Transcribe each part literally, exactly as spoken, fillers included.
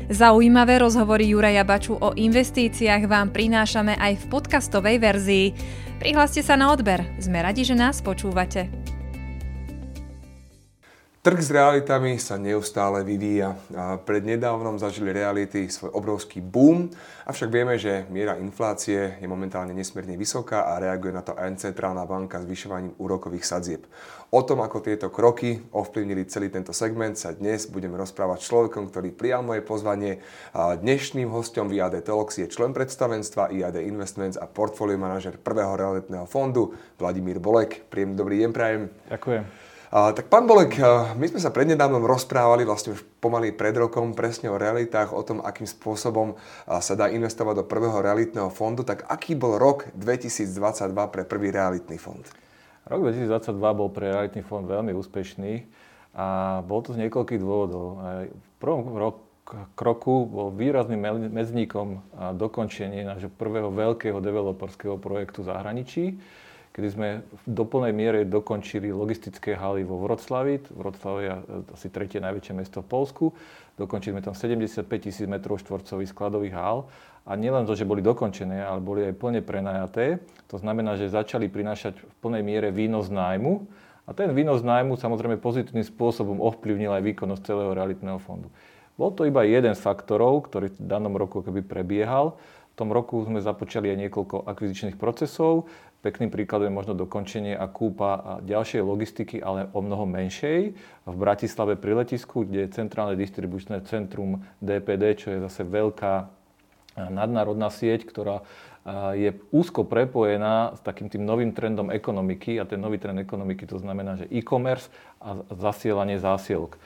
Zaujímavé rozhovory Juraja Baču o investíciách vám prinášame aj v podcastovej verzii. Prihláste sa na odber, sme radi, že nás počúvate. Trh s realitami sa neustále vyvíja. Prednedávnom zažili reality svoj obrovský boom, avšak vieme, že miera inflácie je momentálne nesmierne vysoká a reaguje na to aj centrálna banka zvyšovaním úrokových sadzieb. O tom, ako tieto kroky ovplyvnili celý tento segment, sa dnes budeme rozprávať s človekom, ktorý prijal moje pozvanie. Dnešným hosťom í á dé Talks je člen predstavenstva í á dé Investments a portfólio manažer prvého realitného fondu Vladimír Bolek. Príjemný dobrý deň prajem. Ďakujem. Uh, tak pán Bolek, uh, my sme sa prednedávnom rozprávali vlastne už pomaly pred rokom presne o realitách, o tom, akým spôsobom uh, sa dá investovať do prvého realitného fondu. Tak aký bol rok dvetisícdvadsaťdva pre prvý realitný fond? Rok dvetisícdvadsaťdva bol pre realitný fond veľmi úspešný a bol to z niekoľkých dôvodov. V prvom rok, kroku bol výrazným medzníkom dokončenie nášho prvého veľkého developerského projektu v zahraničí, kedy sme do plnej miere dokončili logistické haly vo Vroclavi. Vroclav je asi tretie najväčšie mesto v Poľsku. Dokončili sme tam sedemdesiatpäť tisíc metrov štvorcových skladových hál. A nielen to, že boli dokončené, ale boli aj plne prenajaté. To znamená, že začali prinášať v plnej miere výnos nájmu. A ten výnos nájmu samozrejme pozitívnym spôsobom ovplyvnil aj výkonnosť celého realitného fondu. Bol to iba jeden z faktorov, ktorý v danom roku keby prebiehal. V tom roku sme započali aj niekoľko akvizičných procesov. Pekným príkladom je možno dokončenie a kúpa ďalšej logistiky, ale o mnoho menšej. V Bratislave pri letisku, kde je centrálne distribučné centrum dé pé dé, čo je zase veľká nadnárodná sieť, ktorá je úzko prepojená s takým tým novým trendom ekonomiky. A ten nový trend ekonomiky to znamená, že e-commerce a zasielanie zásielok.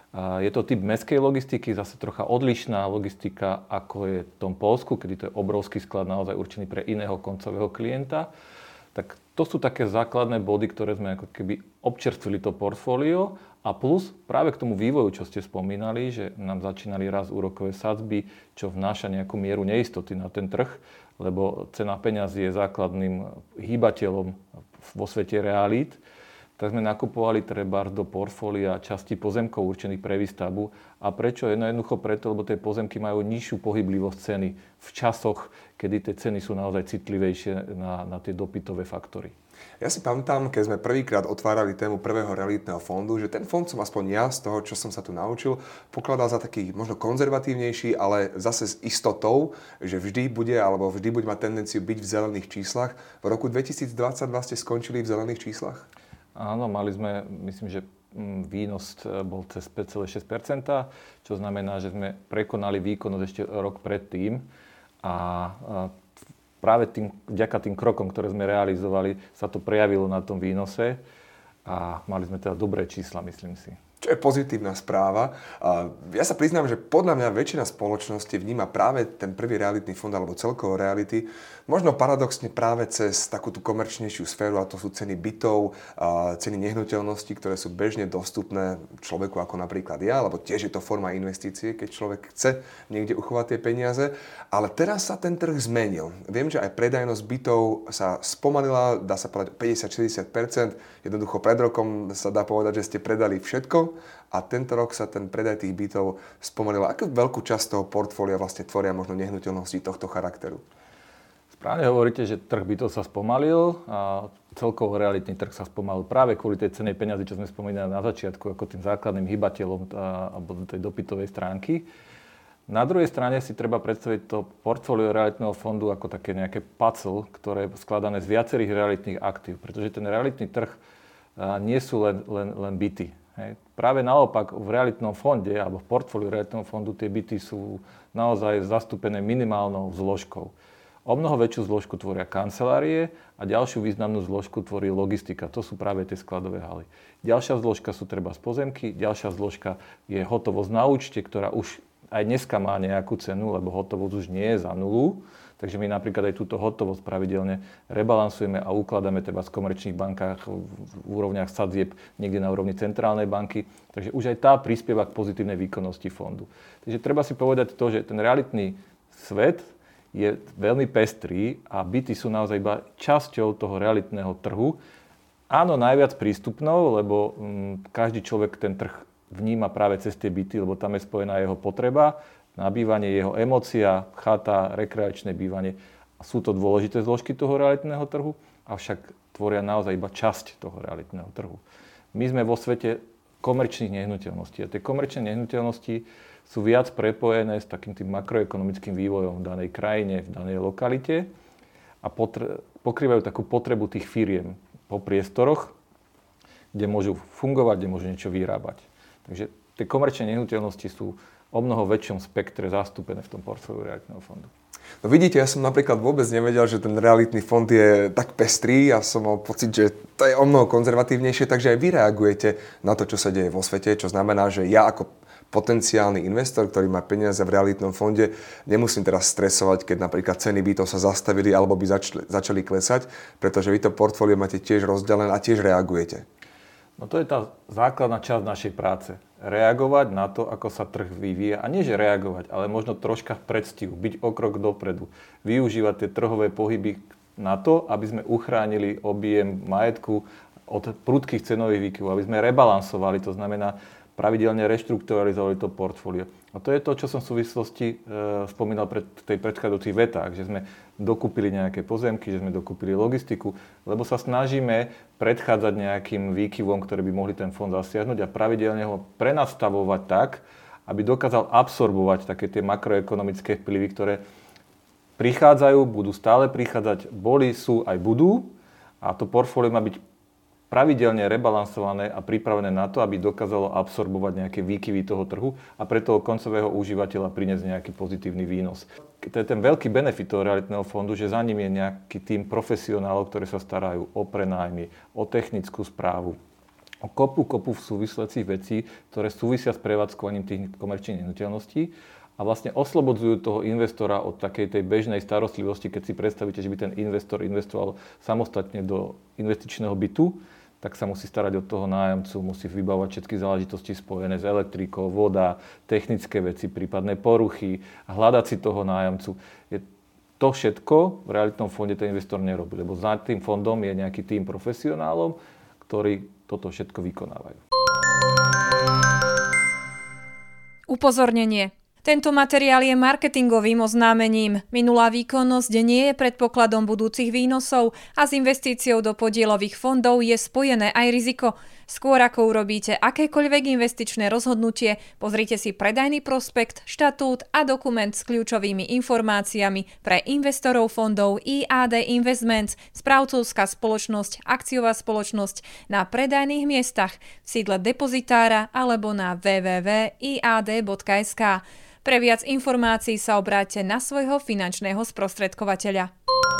Je to typ mestskej logistiky, zase trocha odlišná logistika, ako je v tom Poľsku, kedy to je obrovský sklad naozaj určený pre iného koncového klienta. Tak to sú také základné body, ktoré sme ako keby občerstvili to portfólio a plus práve k tomu vývoju, čo ste spomínali, že nám začínali raz úrokové sadzby, čo vnáša nejakú mieru neistoty na ten trh, lebo cena peňazí je základným hýbateľom vo svete realít. Tak sme nakupovali trebárs do portfólia časti pozemkov určených pre výstavbu. A prečo? No jednoducho preto, lebo tie pozemky majú nižšiu pohyblivosť ceny v časoch, kedy tie ceny sú naozaj citlivejšie na, na tie dopytové faktory. Ja si pamätám, keď sme prvýkrát otvárali tému prvého realitného fondu, že ten fond som aspoň ja z toho, čo som sa tu naučil, pokladal za taký možno konzervatívnejší, ale zase s istotou, že vždy bude alebo vždy bude mať tendenciu byť v zelených číslach. V roku dvetisícdvadsaťdva ste skončili v zelených číslach? Áno, mali sme, myslím, že výnos bol cez päť celé šesť percenta, čo znamená, že sme prekonali výkonnosť ešte rok predtým a práve tým, vďaka tým krokom, ktoré sme realizovali, sa to prejavilo na tom výnose a mali sme teda dobré čísla, myslím si. Čo je pozitívna správa. Ja sa priznám, že podľa mňa väčšina spoločnosti vníma práve ten prvý realitný fond alebo celkovo reality možno paradoxne práve cez takú tú komerčnejšiu sféru, a to sú ceny bytov, ceny nehnuteľností, ktoré sú bežne dostupné človeku ako napríklad ja, alebo tiež je to forma investície, keď človek chce niekde uchovať tie peniaze. Ale teraz sa ten trh zmenil. Viem, že aj predajnosť bytov sa spomalila, dá sa povedať päťdesiat až šesťdesiat percent. Jednoducho pred rokom sa dá povedať, že ste predali všetko. A tento rok sa ten predaj tých bytov spomalil. Akú veľkú časť toho portfólia vlastne tvoria možno nehnuteľnosti tohto charakteru? Správne hovoríte, že trh bytov sa spomalil a celkovo realitný trh sa spomalil práve kvôli tej cenej peňazí, čo sme spomínali na začiatku, ako tým základným hybateľom alebo tej dopytovej stránky. Na druhej strane si treba predstaviť to portfólio realitného fondu ako také nejaké puzzle, ktoré je skladané z viacerých realitných aktív, pretože ten realitný trh nie sú len, len, len byty. Hej. Práve naopak v realitnom fonde alebo v portfóliu realitného fondu tie byty sú naozaj zastúpené minimálnou zložkou. O mnoho väčšiu zložku tvoria kancelárie a ďalšiu významnú zložku tvorí logistika. To sú práve tie skladové haly. Ďalšia zložka sú treba z pozemky, ďalšia zložka je hotovosť na účte, ktorá už aj dneska má nejakú cenu, lebo hotovosť už nie je za nulu. Takže my napríklad aj túto hotovosť pravidelne rebalansujeme a ukladáme treba v komerčných bankách v úrovniach sadzieb niekde na úrovni centrálnej banky. Takže už aj tá prispieva k pozitívnej výkonnosti fondu. Takže treba si povedať to, že ten realitný svet je veľmi pestrý a byty sú naozaj iba časťou toho realitného trhu. Áno, najviac prístupnou, lebo hm, každý človek ten trh vníma práve cez tie byty, lebo tam je spojená jeho potreba. na bývanie, jeho emócia, chata, rekreačné bývanie. Sú to dôležité zložky toho realitného trhu, avšak tvoria naozaj iba časť toho realitného trhu. My sme vo svete komerčných nehnuteľností a tie komerčné nehnuteľnosti sú viac prepojené s takým tým makroekonomickým vývojom v danej krajine, v danej lokalite a potre- pokrývajú takú potrebu tých firiem po priestoroch, kde môžu fungovať, kde môžu niečo vyrábať. Takže tie komerčné nehnuteľnosti sú o mnoho väčšom spektre zastúpené v tom portfóliu realitného fondu. No vidíte, ja som napríklad vôbec nevedel, že ten realitný fond je tak pestrý. Ja som mal pocit, že to je o mnoho konzervatívnejšie, takže aj vy reagujete na to, čo sa deje vo svete, čo znamená, že ja ako potenciálny investor, ktorý má peniaze v realitnom fonde, nemusím teraz stresovať, keď napríklad ceny bytov sa zastavili alebo by začali, začali klesať, pretože vy to portfólio máte tiež rozdelené a tiež reagujete. No to je tá základná časť našej práce. Reagovať na to, ako sa trh vyvíja. A nie, že reagovať, ale možno troška v predstihu, byť o krok dopredu. Využívať tie trhové pohyby na to, aby sme uchránili objem majetku od prudkých cenových výkyvov, aby sme rebalansovali, to znamená pravidelne reštrukturalizovali to portfólio. A to je to, čo som v súvislosti e, spomínal pred tej predchádzajúcich vetách, že sme dokúpili nejaké pozemky, že sme dokúpili logistiku, lebo sa snažíme predchádzať nejakým výkyvom, ktoré by mohli ten fond zasiahnuť a pravidelne ho prenastavovať tak, aby dokázal absorbovať také tie makroekonomické vplyvy, ktoré prichádzajú, budú stále prichádzať, boli, sú aj budú a to portfólio má byť pravidelne rebalansované a pripravené na to, aby dokázalo absorbovať nejaké výkyvy toho trhu a pre toho koncového užívateľa priniesť nejaký pozitívny výnos. To je ten veľký benefit toho realitného fondu, že za ním je nejaký tím profesionálov, ktorí sa starajú o prenájmy, o technickú správu, o kopu, kopu v súvislacích vecí, ktoré súvisia s prevádzkovaním tých komerčných nehnuteľností a vlastne oslobodzujú toho investora od takej tej bežnej starostlivosti, keď si predstavíte, že by ten investor investoval samostatne do investičného bytu, tak sa musí starať od toho nájomcu, musí vybavovať všetky záležitosti spojené s elektrikou, voda, technické veci, prípadné poruchy, hľadať si toho nájomcu. Je to všetko v realitnom fonde ten investor nerobí, lebo za tým fondom je nejaký tím profesionálov, ktorí toto všetko vykonávajú. Upozornenie. Tento materiál je marketingovým oznámením. Minulá výkonnosť nie je predpokladom budúcich výnosov a s investíciou do podielových fondov je spojené aj riziko. Skôr ako urobíte akékoľvek investičné rozhodnutie, pozrite si predajný prospekt, štatút a dokument s kľúčovými informáciami pre investorov fondov í á dé Investments, správcovská spoločnosť, akciová spoločnosť na predajných miestach v sídle depozitára alebo na w w w bodka i a d bodka es ka. Pre viac informácií sa obráťte na svojho finančného sprostredkovateľa.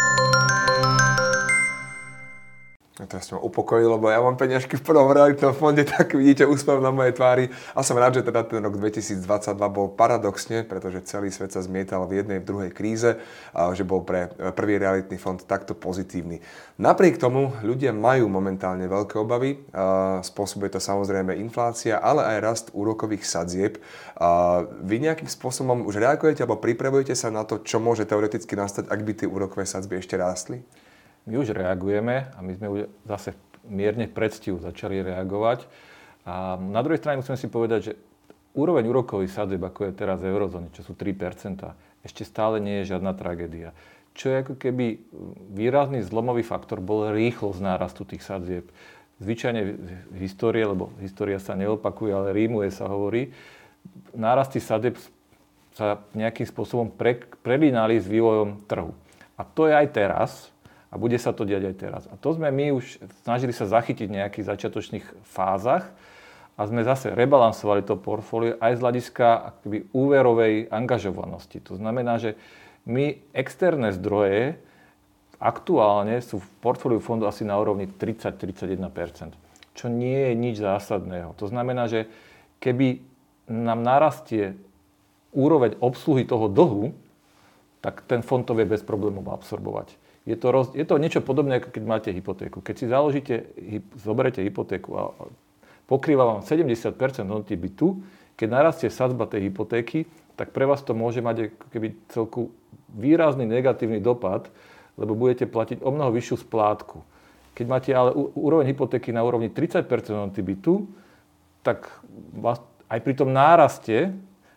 A teraz ma upokojil, lebo ja mám peniažky v prvom realitnom fonde, tak vidíte úsmev na mojej tvári. A som rád, že teda ten rok dvetisícdvadsaťdva bol paradoxne, pretože celý svet sa zmietal v jednej, v druhej kríze, a že bol pre prvý realitný fond takto pozitívny. Napriek tomu ľudia majú momentálne veľké obavy. Spôsobuje to samozrejme inflácia, ale aj rast úrokových sadzieb. Vy nejakým spôsobom už reagujete alebo pripravujete sa na to, čo môže teoreticky nastať, ak by tie úrokové sadzby ešte rástli? My už reagujeme a my sme už zase mierne predstihu začali reagovať. A na druhej strane musíme si povedať, že úroveň úrokových sadzieb, ako je teraz v eurozóne, čo sú tri percentá, ešte stále nie je žiadna tragédia. Čo je ako keby výrazný zlomový faktor, bol rýchlosť nárastu tých sadzieb. Zvyčajne v histórii, lebo história sa neopakuje, ale rímuje sa hovorí, nárasty sadzieb sa nejakým spôsobom pre, prelínali s vývojom trhu. A to je aj teraz. A bude sa to diať aj teraz. A to sme my už snažili sa zachytiť v nejakých začiatočných fázach a sme zase rebalansovali to portfólio aj z hľadiska akoby úverovej angažovanosti. To znamená, že my externé zdroje aktuálne sú v portfóliu fondu asi na úrovni tridsať až tridsaťjeden percent, čo nie je nič zásadného. To znamená, že keby nám narastie úroveň obsluhy toho dlhu, tak ten fond to vie bez problémov absorbovať. Je to, roz, je to niečo podobné, ako keď máte hypotéku. Keď si založíte, zoberete hypotéku a pokrýva vám sedemdesiat percent hodnoty bytu, keď narastie sadzba tej hypotéky, tak pre vás to môže mať ako keby celku výrazný negatívny dopad, lebo budete platiť o mnoho vyššiu splátku. Keď máte ale úroveň hypotéky na úrovni tridsať percent hodnoty bytu, tak vás aj pri tom náraste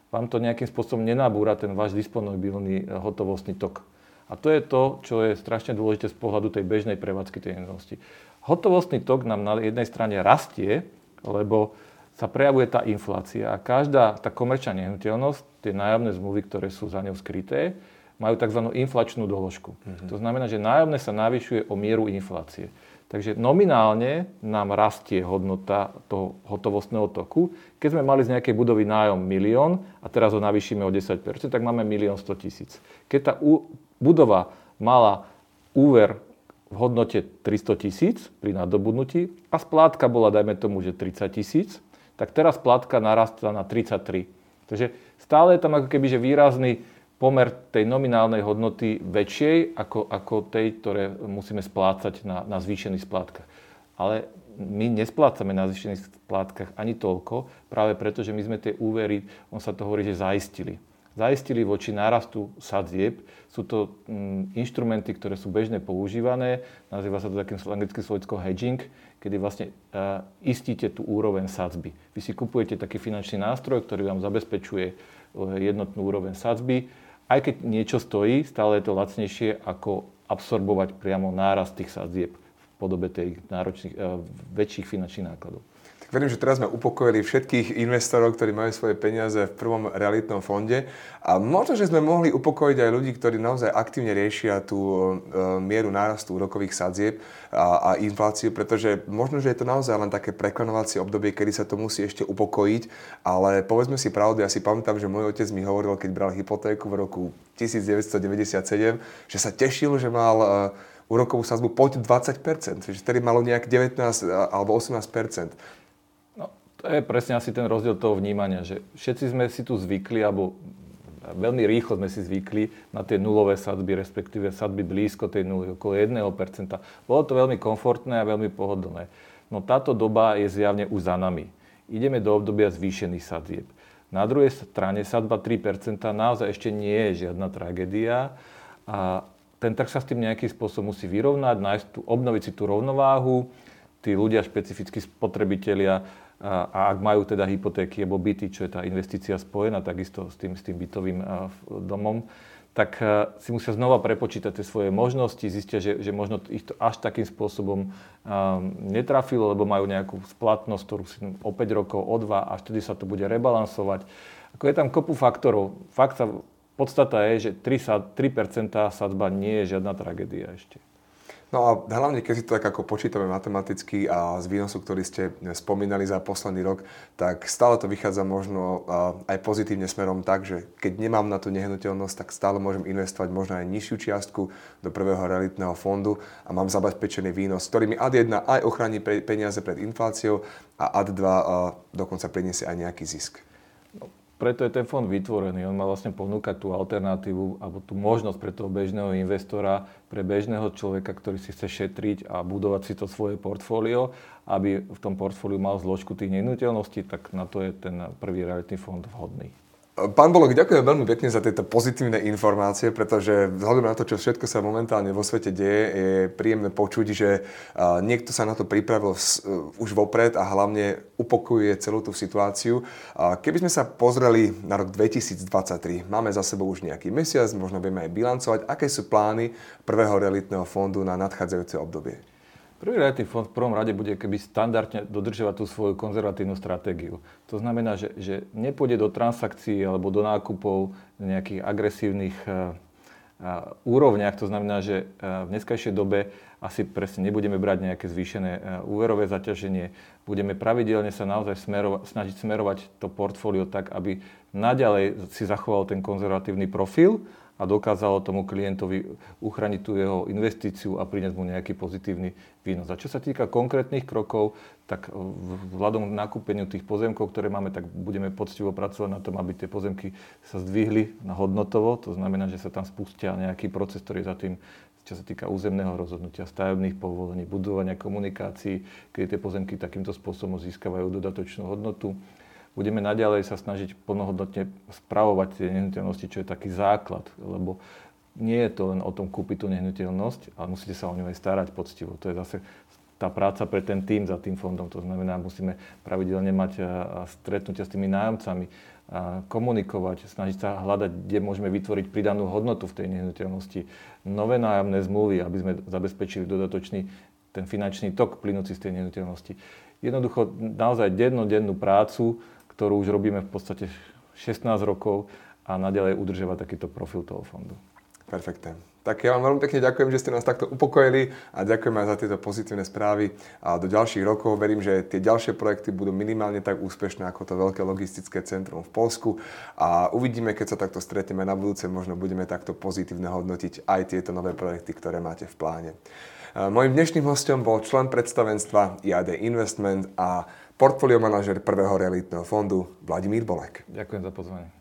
vám to nejakým spôsobom nenabúra ten váš disponibilný hotovostný tok. A to je to, čo je strašne dôležité z pohľadu tej bežnej prevádzky tej nehnuteľnosti. Hotovostný tok nám na jednej strane rastie, lebo sa prejavuje tá inflácia a každá tá komerčná nehnuteľnosť, tie nájomné zmluvy, ktoré sú za ňou skryté, majú tzv. Inflačnú doložku. Mm-hmm. To znamená, že nájomné sa navyšuje o mieru inflácie. Takže nominálne nám rastie hodnota toho hotovostného toku. Keď sme mali z nejakej budovy nájom milión a teraz ho navýšime o desať percent, tak máme milión sto tisíc. Keď tá budova mala úver v hodnote tristo tisíc pri nadobudnutí a splátka bola, dajme tomu, že tridsať tisíc, tak teraz splátka narastla na tridsaťtri. Takže stále je tam ako keby že výrazný pomer tej nominálnej hodnoty väčšej ako, ako tej, ktoré musíme splácať na, na zvýšených splátkach. Ale my nesplácame na zvýšených splátkach ani toľko, práve preto, že my sme tie úvery, on sa to hovorí, že zaistili. Zaistili voči nárastu sadzieb. Sú to mm, inštrumenty, ktoré sú bežne používané. Nazýva sa to takým anglickým slovíčkom hedging, kedy vlastne uh, istíte tú úroveň sadzby. Vy si kupujete taký finančný nástroj, ktorý vám zabezpečuje jednotnú úroveň sadzby. Aj keď niečo stojí, stále je to lacnejšie, ako absorbovať priamo nárast tých sadzieb v podobe tej náročných, uh, väčších finančných nákladov. Verím, že teraz sme upokojili všetkých investorov, ktorí majú svoje peniaze v prvom realitnom fonde. A možno, že sme mohli upokojiť aj ľudí, ktorí naozaj aktívne riešia tú e, mieru nárastu úrokových sadzieb a, a infláciu, pretože možno, že je to naozaj len také preklenovacie obdobie, kedy sa to musí ešte upokojiť. Ale povedzme si pravdu, ja si pamätám, že môj otec mi hovoril, keď bral hypotéku v roku devätnásťstodeväťdesiatsedem, že sa tešil, že mal e, úrokovú sadzbu pod dvadsať percent, že tedy malo nejak devätnásť alebo osemnásť percent. To je presne asi ten rozdiel toho vnímania, že všetci sme si tu zvykli, alebo veľmi rýchlo sme si zvykli na tie nulové sadzby, respektíve sadzby blízko tej nuly, okolo jedno percento. Bolo to veľmi komfortné a veľmi pohodlné. No táto doba je zjavne už za nami. Ideme do obdobia zvýšených sadzieb. Na druhej strane sadzba tri percentá naozaj ešte nie je žiadna tragédia a ten trh sa s tým nejakým spôsobom musí vyrovnať, nájsť tú, obnoviť si tú rovnováhu. Tí ľudia, špecifickí spotrebitelia, a ak majú teda hypotéky alebo byty, čo je tá investícia spojená takisto s tým, s tým bytovým domom, tak si musia znova prepočítať tie svoje možnosti, zistia, že, že možno ich to až takým spôsobom netrafilo, lebo majú nejakú splatnosť, ktorú si o päť rokov, o dva, až vtedy sa to bude rebalansovať. Ako je tam kopu faktorov. Fakt sa, podstata je, že tri percentá sadzba nie je žiadna tragédia ešte. No a hlavne, keď si to tak ako počítame matematicky a z výnosu, ktorý ste spomínali za posledný rok, tak stále to vychádza možno aj pozitívne smerom tak, že keď nemám na tú nehnuteľnosť, tak stále môžem investovať možno aj nižšiu čiastku do prvého realitného fondu a mám zabezpečený výnos, ktorý mi ad jedna aj ochráni peniaze pred infláciou a ad dva dokonca priniesie aj nejaký zisk. No. Preto je ten fond vytvorený. On má vlastne ponúkať tú alternatívu alebo tú možnosť pre toho bežného investora, pre bežného človeka, ktorý si chce šetriť a budovať si to svoje portfólio, aby v tom portfóliu mal zložku tých nehnuteľností, tak na to je ten prvý realitný fond vhodný. Pán Bolok, ďakujem veľmi pekne za tieto pozitívne informácie, pretože vzhľadom na to, čo všetko sa momentálne vo svete deje, je príjemné počuť, že niekto sa na to pripravil už vopred a hlavne upokojuje celú tú situáciu. Keby sme sa pozreli na rok dvetisícdvadsaťtri, máme za sebou už nejaký mesiac, možno vieme aj bilancovať, aké sú plány prvého realitného fondu na nadchádzajúce obdobie? Prvý realitný fond v prvom rade bude keby standardne dodržiavať tú svoju konzervatívnu stratégiu. To znamená, že, že nepôjde do transakcií alebo do nákupov nejakých agresívnych uh, uh, úrovniach. To znamená, že uh, v dneskajšej dobe asi presne nebudeme brať nejaké zvýšené uh, úverové zaťaženie. Budeme pravidelne sa naozaj smerova- snažiť smerovať to portfólio tak, aby naďalej si zachoval ten konzervatívny profil a dokázalo tomu klientovi uchrániť tú jeho investíciu a priniesť mu nejaký pozitívny výnos. A čo sa týka konkrétnych krokov, tak vzhľadom k nakúpeniu tých pozemkov, ktoré máme, tak budeme poctivo pracovať na tom, aby tie pozemky sa zdvihli na hodnotovo. To znamená, že sa tam spustia nejaký proces, ktorý za tým, čo sa týka územného rozhodnutia, stavebných povolení, budovania komunikácií, keď tie pozemky takýmto spôsobom získavajú dodatočnú hodnotu. Budeme naďalej sa snažiť plnohodnotne spravovať tie nehnuteľnosti, čo je taký základ, lebo nie je to len o tom kúpiť tú nehnuteľnosť, ale musíte sa o ňu aj starať poctivo. To je zase tá práca pre ten tím za tým fondom. To znamená, musíme pravidelne mať stretnutia s tými nájomcami, komunikovať, snažiť sa hľadať, kde môžeme vytvoriť pridanú hodnotu v tej nehnuteľnosti, nové nájomné zmluvy, aby sme zabezpečili dodatočný ten finančný tok plynúci z tej nehnuteľnosti. Jednoducho naozaj dennodennú prácu, ktorú už robíme v podstate šestnásť rokov a naďalej udržiavať takýto profil toho fondu. Perfektné. Tak ja vám veľmi pekne ďakujem, že ste nás takto upokojili a ďakujem aj za tieto pozitívne správy. A do ďalších rokov verím, že tie ďalšie projekty budú minimálne tak úspešné ako to veľké logistické centrum v Poľsku. A uvidíme, keď sa takto stretneme na budúce, možno budeme takto pozitívne hodnotiť aj tieto nové projekty, ktoré máte v pláne. Mojím dnešným hostom bol člen predstavenstva í á dé Investment a portfólio manažer prvého realitného fondu Vladimír Bolek. Ďakujem za pozvanie.